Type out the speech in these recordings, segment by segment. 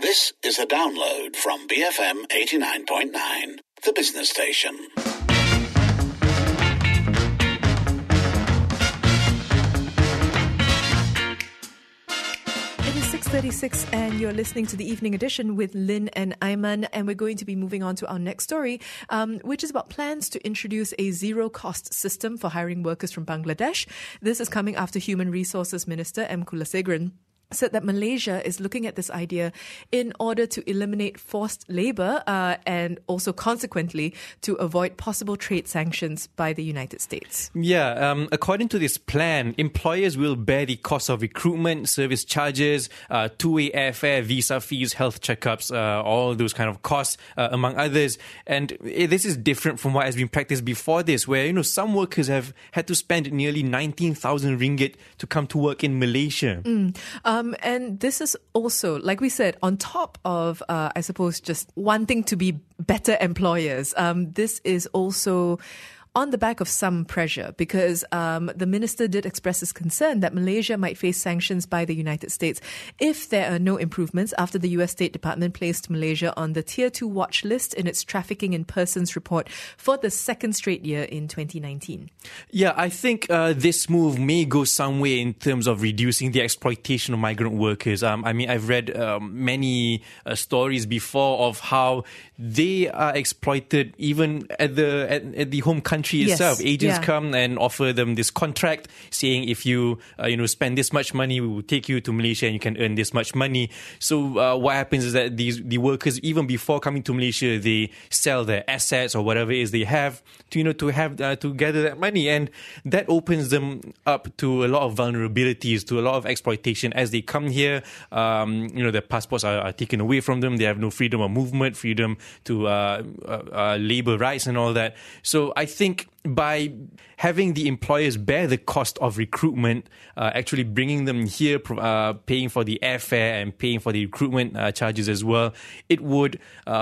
This is a download from BFM 89.9, the business station. It is 6:36 and you're listening to the Evening Edition with Lynn and Ayman, and we're going to be moving on to our next story, which is about plans to introduce a zero-cost system for hiring workers from Bangladesh. This is coming after Human Resources Minister M. Kulasegran said that Malaysia is looking at this idea in order to eliminate forced labour and also consequently to avoid possible trade sanctions by the United States. Yeah, according to this plan, employers will bear the cost of recruitment, service charges, two-way airfare, visa fees, health checkups, all those kind of costs, among others. And this is different from what has been practiced before this, where, some workers have had to spend nearly 19,000 ringgit to come to work in Malaysia. And this is also, like we said, on top of, I suppose, just wanting to be better employers. This is also on the back of some pressure because the minister did express his concern that Malaysia might face sanctions by the United States if there are no improvements after the US State Department placed Malaysia on the Tier 2 watch list in its trafficking in persons report for the second straight year in 2019. Yeah, I think this move may go some way in terms of reducing the exploitation of migrant workers. I've read many stories before of how they are exploited even at the home country itself. Yes. Agents come and offer them this contract saying if you spend this much money, we will take you to Malaysia and you can earn this much money. So what happens is that the workers, even before coming to Malaysia, they sell their assets or whatever it is they have to gather that money, and that opens them up to a lot of vulnerabilities, to a lot of exploitation as they come here. Their passports are taken away from them. They have no freedom of movement, freedom to labour rights and all that. So I think by having the employers bear the cost of recruitment, actually bringing them here, paying for the airfare and paying for the recruitment charges as well, it would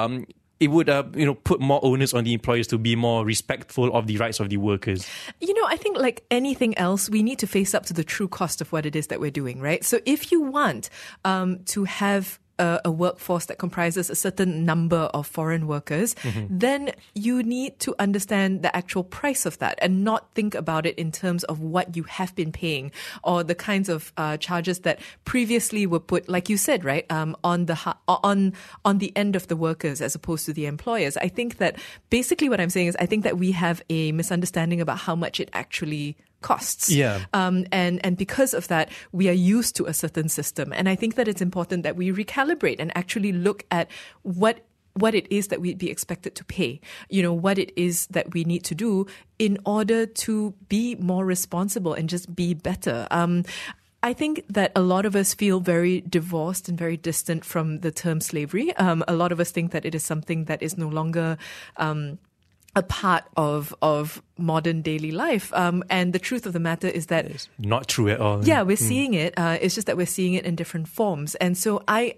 put more onus on the employers to be more respectful of the rights of the workers. I think like anything else, we need to face up to the true cost of what it is that we're doing, right? So if you want to have a workforce that comprises a certain number of foreign workers, then you need to understand the actual price of that and not think about it in terms of what you have been paying or the kinds of charges that previously were put, like you said, right, on the end of the workers as opposed to the employers. I think that basically what I'm saying is I think that we have a misunderstanding about how much it actually costs. Yeah. And because of that, we are used to a certain system. And I think that it's important that we recalibrate and actually look at what it is that we'd be expected to pay, what it is that we need to do in order to be more responsible and just be better. I think that a lot of us feel very divorced and very distant from the term slavery. A lot of us think that it is something that is no longer a part of modern daily life. And the truth of the matter is that it's not true at all. Yeah, we're seeing it. It's just that we're seeing it in different forms. And so I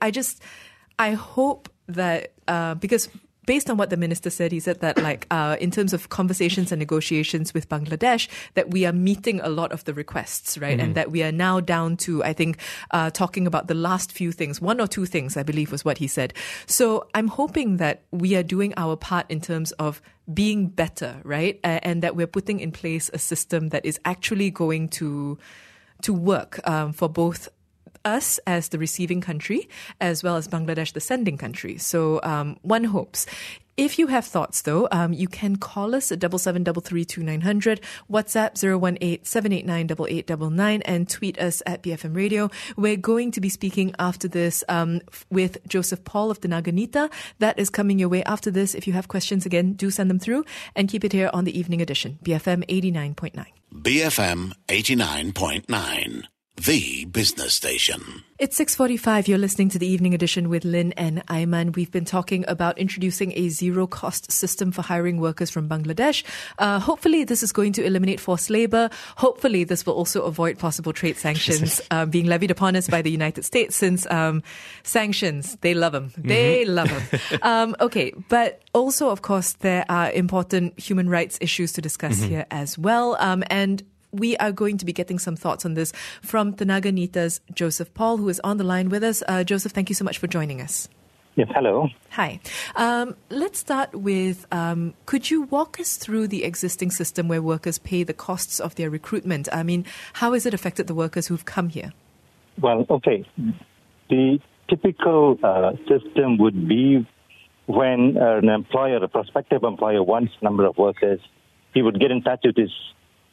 hope that because based on what the minister said, he said that in terms of conversations and negotiations with Bangladesh, that we are meeting a lot of the requests, right? And that we are now down to, I think, talking about the last few things, one or two things, I believe was what he said. So I'm hoping that we are doing our part in terms of being better, right? And that we're putting in place a system that is actually going to work for both us as the receiving country as well as Bangladesh, the sending country. So one hopes. If you have thoughts, though, you can call us at 77332900, WhatsApp 018-789-8899, and tweet us at BFM Radio. We're going to be speaking after this with Joseph Paul of the Naganita. That is coming your way after this. If you have questions, again, do send them through and keep it here on the Evening Edition, BFM 89.9. BFM 89.9. The business station. It's 6:45. You're listening to the Evening Edition with Lynn and Ayman. We've been talking about introducing a zero-cost system for hiring workers from Bangladesh. Hopefully, this is going to eliminate forced labor. Hopefully, this will also avoid possible trade sanctions being levied upon us by the United States, since sanctions, they love them. They love them. Okay, but also, of course, there are important human rights issues to discuss here as well. And we are going to be getting some thoughts on this from Tenaga Nita's Joseph Paul, who is on the line with us. Joseph, thank you so much for joining us. Yes, hello. Hi. Let's start with, could you walk us through the existing system where workers pay the costs of their recruitment? I mean, how has it affected the workers who've come here? Well, okay. The typical system would be when an employer, a prospective employer, wants a number of workers, he would get in touch with his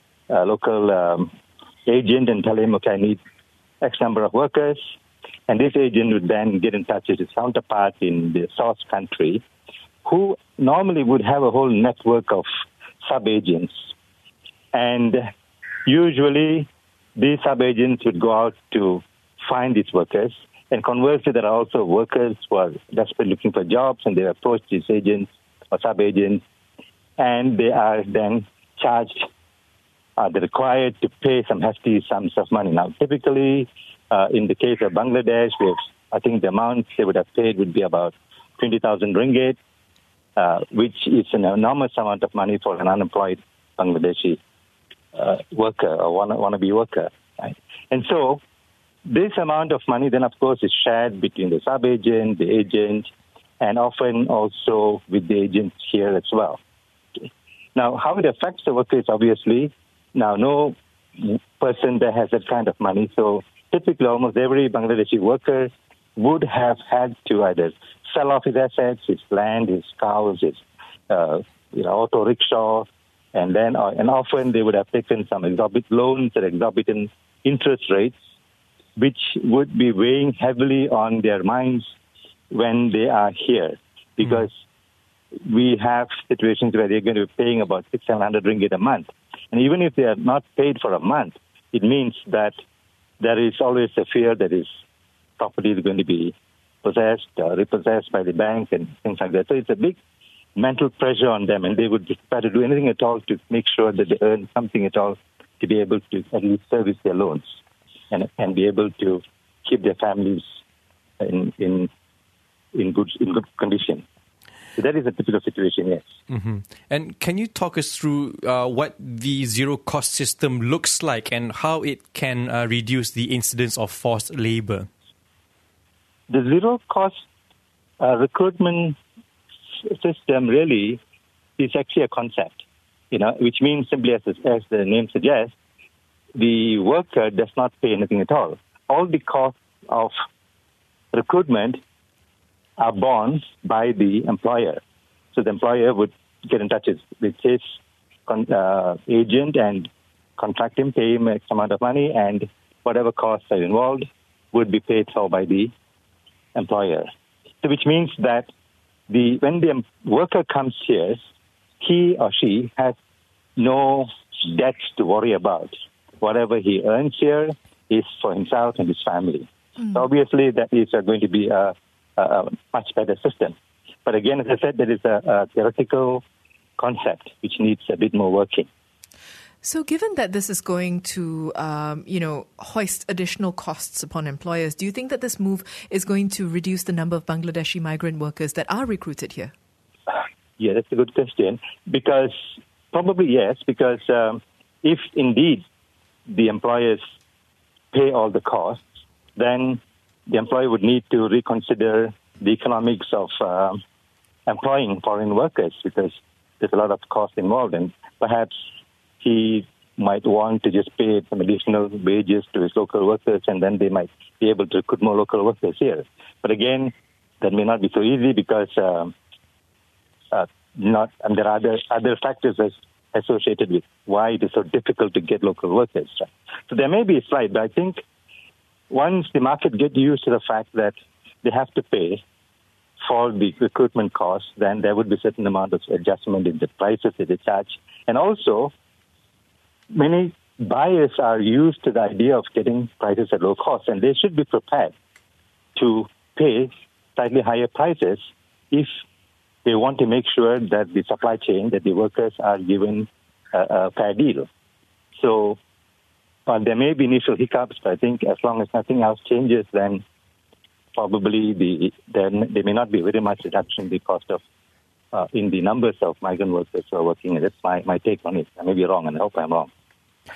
local agent and tell him, okay, I need X number of workers. And this agent would then get in touch with his counterpart in the source country, who normally would have a whole network of sub-agents. And usually, these sub-agents would go out to find these workers. And conversely, there are also workers who are desperately looking for jobs, and they approach these agents or sub-agents, and they are then charged, they're required to pay some hefty sums of money. Now, typically, in the case of Bangladesh, I think the amount they would have paid would be about 20,000 ringgit, which is an enormous amount of money for an unemployed Bangladeshi worker or wannabe worker. Right? And so this amount of money then, of course, is shared between the sub-agent, the agent, and often also with the agents here as well. Okay. Now, how it affects the worker is obviously, now no person that has that kind of money, so typically almost every Bangladeshi worker would have had to either sell off his assets, his land, his cows, his auto rickshaw, and often they would have taken some exorbitant loans at exorbitant interest rates, which would be weighing heavily on their minds when they are here, because we have situations where they're going to be paying about 600-700 ringgit a month. And even if they are not paid for a month, it means that there is always a fear that his property is going to be possessed or repossessed by the bank and things like that. So it's a big mental pressure on them, and they would try to do anything at all to make sure that they earn something at all to be able to at least service their loans and be able to keep their families in good condition. So that is a typical situation, yes. Mm-hmm. And can you talk us through what the zero-cost system looks like and how it can reduce the incidence of forced labor? The zero-cost recruitment system really is actually a concept, which means simply as the name suggests, the worker does not pay anything at all. All the costs of recruitment are borne by the employer. So the employer would get in touch with his agent and contract him, pay him X amount of money, and whatever costs are involved would be paid for by the employer. So which means that when the worker comes here, he or she has no debts to worry about. Whatever he earns here is for himself and his family. So obviously that is going to be a much better system. But again, as I said, there is a theoretical concept which needs a bit more working. So given that this is going to, hoist additional costs upon employers, do you think that this move is going to reduce the number of Bangladeshi migrant workers that are recruited here? Yeah, that's a good question. Probably yes, because if indeed the employers pay all the costs, then the employer would need to reconsider the economics of employing foreign workers, because there's a lot of cost involved, and perhaps he might want to just pay some additional wages to his local workers, and then they might be able to recruit more local workers here. But again, that may not be so easy because there are other factors associated with why it is so difficult to get local workers. Right? So there may be a slide, but I think once the market get used to the fact that they have to pay for the recruitment costs, then there would be a certain amount of adjustment in the prices that they charge. And also, many buyers are used to the idea of getting prices at low cost, and they should be prepared to pay slightly higher prices if they want to make sure that the supply chain, that the workers are given a fair deal. So there may be initial hiccups, but I think as long as nothing else changes, then probably there may not be very much reduction in the cost of in the numbers of migrant workers who are working. And that's my take on it. I may be wrong, and I hope I'm wrong.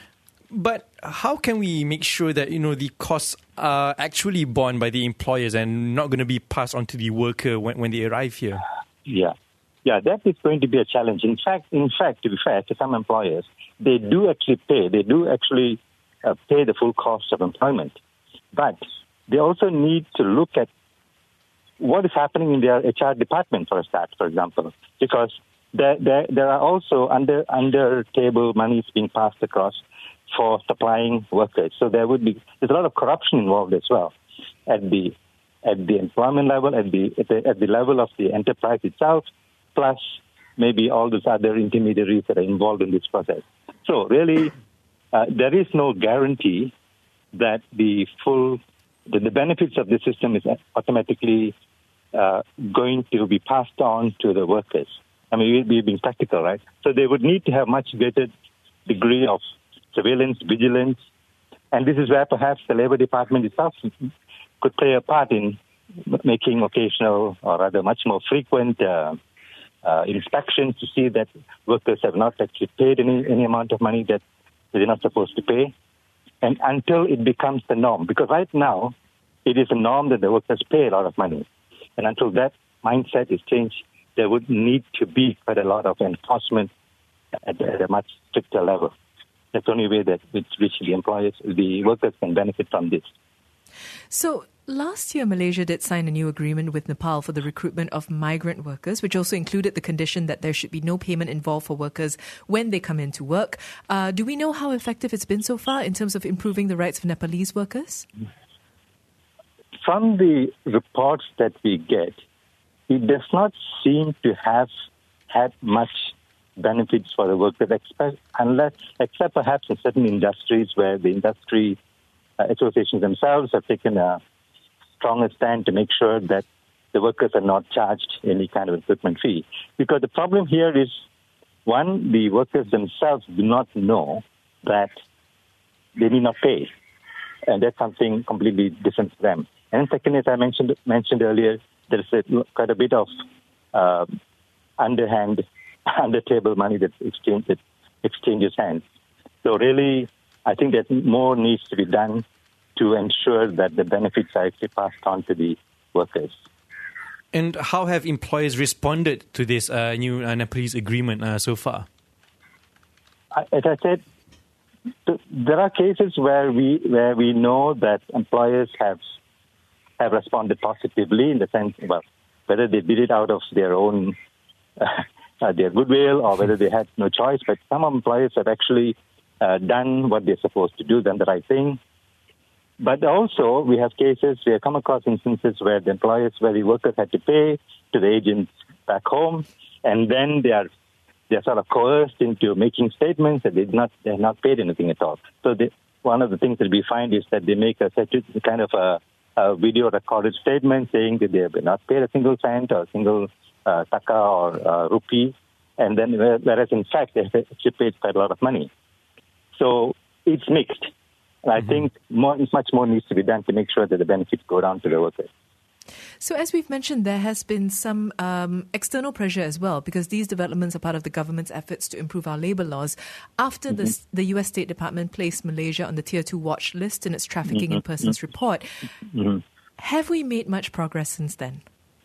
But how can we make sure that, the costs are actually borne by the employers and not going to be passed on to the worker when they arrive here? Yeah, that is going to be a challenge. In fact, to be fair, to some employers, they do actually pay. They do actually pay the full cost of employment. But they also need to look at what is happening in their HR department, for a start, for example, because there are also under table monies being passed across for supplying workers. So there's a lot of corruption involved as well at the employment level, at the level of the enterprise itself, plus maybe all those other intermediaries that are involved in this process. So really, there is no guarantee that the benefits of the system is automatically going to be passed on to the workers. I mean, we're being practical, right? So they would need to have much greater degree of surveillance, vigilance, and this is where perhaps the Labour Department itself could play a part in making occasional or rather much more frequent inspections to see that workers have not actually paid any amount of money that they're not supposed to pay, and until it becomes the norm. Because right now, it is a norm that the workers pay a lot of money. And until that mindset is changed, there would need to be quite a lot of enforcement at a much stricter level. That's the only way that which the workers can benefit from this. So last year, Malaysia did sign a new agreement with Nepal for the recruitment of migrant workers, which also included the condition that there should be no payment involved for workers when they come into work. Do we know how effective it's been so far in terms of improving the rights of Nepalese workers? From the reports that we get, it does not seem to have had much benefits for the workers, except perhaps in certain industries where the industry associations themselves have taken a stronger stand to make sure that the workers are not charged any kind of recruitment fee. Because the problem here is, one, the workers themselves do not know that they need not pay. And that's something completely different to them. And second, as I mentioned earlier, there's quite a bit of under-table money that exchanges hands. So really, I think that more needs to be done to ensure that the benefits are actually passed on to the workers. And how have employers responded to this new Nepalese agreement so far? As I said, there are cases where we know that employers have responded positively in the sense, well, whether they did it out of their own their goodwill or whether they had no choice. But some employers have actually done what they're supposed to do, done the right thing. But also, we have come across instances where the workers had to pay to the agents back home, and then they're sort of coerced into making statements that they have not paid anything at all. So one of the things that we find is that they make a kind of a video recorded statement saying that they have not paid a single cent or a single taka or rupee, and then whereas in fact they have actually paid quite a lot of money. So it's mixed. And I think much more needs to be done to make sure that the benefits go down to the workers. So as we've mentioned, there has been some external pressure as well, because these developments are part of the government's efforts to improve our labour laws. After the US State Department placed Malaysia on the Tier 2 watch list in its trafficking in persons report, have we made much progress since then?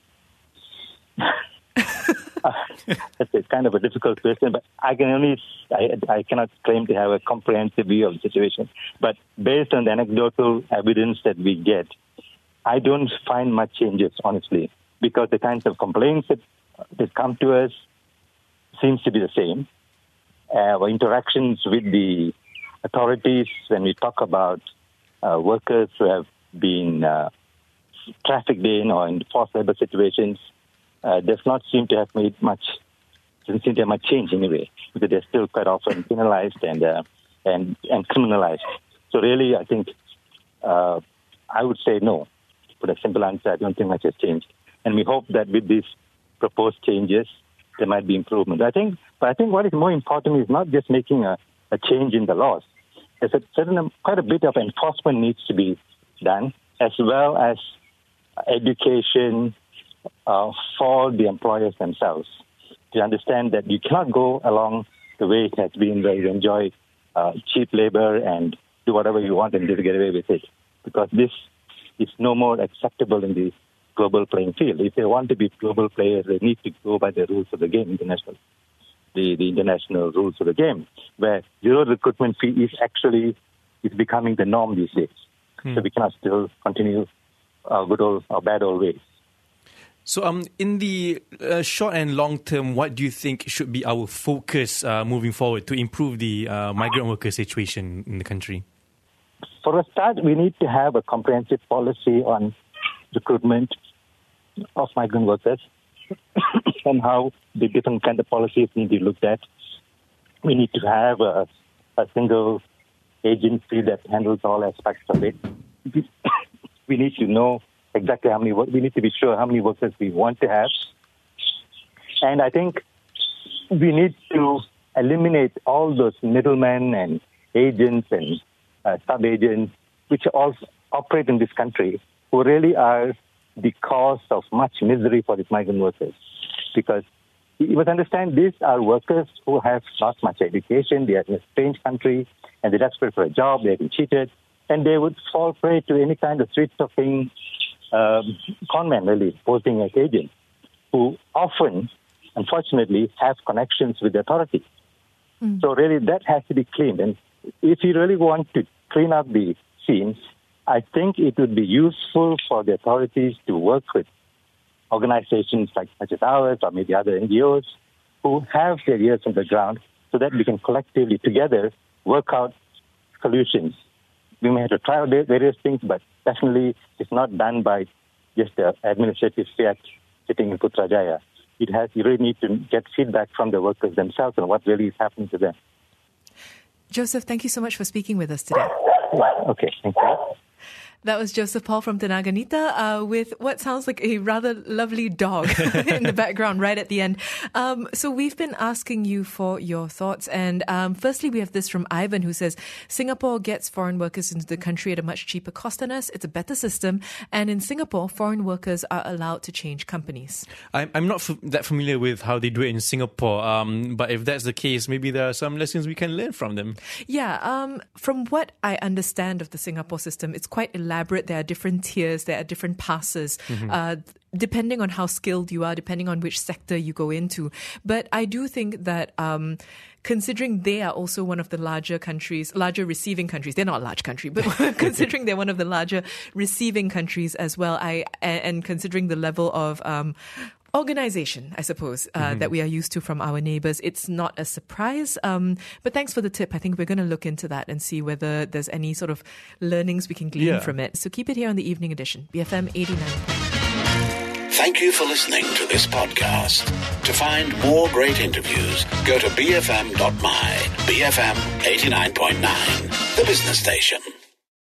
That's kind of a difficult question, but I cannot claim to have a comprehensive view of the situation. But based on the anecdotal evidence that we get, I don't find much changes, honestly, because the kinds of complaints that come to us seems to be the same. Our interactions with the authorities, when we talk about workers who have been trafficked in or in forced labor situations, does not seem to have made much change anyway, because they're still quite often penalized and criminalized. So really, I think I would say no. For a simple answer, I don't think much has changed. And we hope that with these proposed changes, there might be improvement. But I think what is more important is not just making a change in the laws. There's quite a bit of enforcement needs to be done, as well as education for the employers themselves, to understand that you cannot go along the way it has been, where you enjoy cheap labor and do whatever you want and get away with it. Because this is no more acceptable in the global playing field. If they want to be global players, they need to go by the rules of the game, the international rules of the game, where zero recruitment fee is becoming the norm these days. So we cannot still continue our bad old ways. So in the short and long term, what do you think should be our focus moving forward to improve the migrant worker situation in the country? For a start, we need to have a comprehensive policy on recruitment of migrant workers and how the different kind of policies need to be looked at. We need to have a single agency that handles all aspects of it. We need to know exactly we need to be sure how many workers we want to have. And I think we need to eliminate all those middlemen and agents and sub-agents which all operate in this country, who really are the cause of much misery for these migrant workers. Because you must understand, these are workers who have not much education, they are in a strange country, and they're desperate for a job, they've been cheated, and they would fall prey to any kind of street-talking conmen, really, posing as agents, who often, unfortunately, have connections with the authorities. So really, that has to be cleaned. And if you really want to clean up the scene, I think it would be useful for the authorities to work with organizations such as ours or maybe other NGOs who have their ears on the ground so that we can collectively together work out solutions. We may have to try out various things, but definitely it's not done by just the administrative fiat sitting in Putrajaya. You really need to get feedback from the workers themselves on what really is happening to them. Joseph, thank you so much for speaking with us today. Okay, thank you. That was Joseph Paul from Tenaga Nita with what sounds like a rather lovely dog in the background right at the end. So we've been asking you for your thoughts. And firstly, we have this from Ivan who says, Singapore gets foreign workers into the country at a much cheaper cost than us. It's a better system. And in Singapore, foreign workers are allowed to change companies. I'm not that familiar with how they do it in Singapore. But if that's the case, maybe there are some lessons we can learn from them. Yeah. From what I understand of the Singapore system, it's quite elaborate. There are different tiers, there are different passes, depending on how skilled you are, depending on which sector you go into. But I do think that considering they are also one of the larger receiving countries, they're not a large country, but considering they're one of the larger receiving countries as well, and considering the level of organization, I suppose, that we are used to from our neighbours, it's not a surprise. But thanks for the tip. I think we're going to look into that and see whether there's any sort of learnings we can glean from it. So keep it here on the Evening Edition, BFM 89. Thank you for listening to this podcast. To find more great interviews, go to bfm.my, BFM 89.9, the business station.